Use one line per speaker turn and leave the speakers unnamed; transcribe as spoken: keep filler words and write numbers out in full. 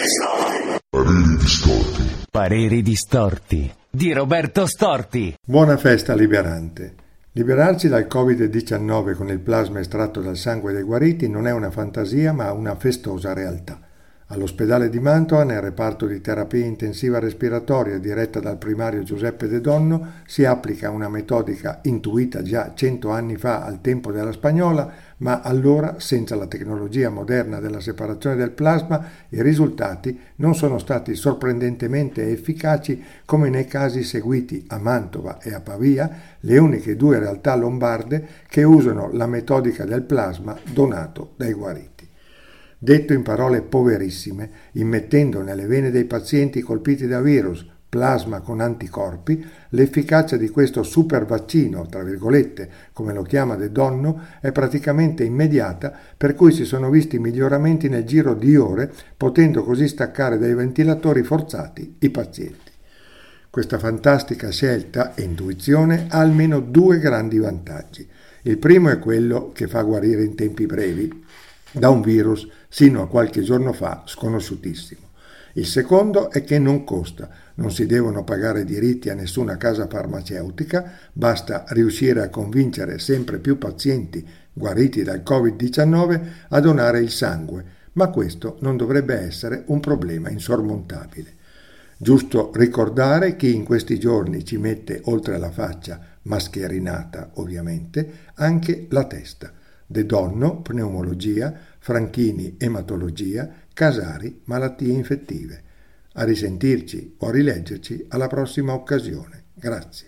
Pareri distorti.
Pareri distorti di Roberto Storti.
Buona festa liberante. Liberarci dal covid diciannove con il plasma estratto dal sangue dei guariti non è una fantasia ma una festosa realtà. All'ospedale di Mantova, nel reparto di terapia intensiva respiratoria diretta dal primario Giuseppe De Donno, si applica una metodica intuita già cento anni fa al tempo della Spagnola, ma allora, senza la tecnologia moderna della separazione del plasma, i risultati non sono stati sorprendentemente efficaci come nei casi seguiti a Mantova e a Pavia, le uniche due realtà lombarde che usano la metodica del plasma donato dai guariti. Detto in parole poverissime, immettendo nelle vene dei pazienti colpiti da virus plasma con anticorpi, l'efficacia di questo super vaccino, tra virgolette, come lo chiama De Donno, è praticamente immediata, per cui si sono visti miglioramenti nel giro di ore, potendo così staccare dai ventilatori forzati i pazienti. Questa fantastica scelta e intuizione ha almeno due grandi vantaggi. Il primo è quello che fa guarire in tempi brevi da un virus sino a qualche giorno fa sconosciutissimo. Il secondo è che non costa, non si devono pagare diritti a nessuna casa farmaceutica, basta riuscire a convincere sempre più pazienti guariti dal covid diciannove a donare il sangue, ma questo non dovrebbe essere un problema insormontabile. Giusto ricordare chi in questi giorni ci mette oltre alla faccia, mascherinata ovviamente, anche la testa. De Donno, pneumologia, Franchini, ematologia, Casari, malattie infettive. A risentirci o a rileggerci alla prossima occasione. Grazie.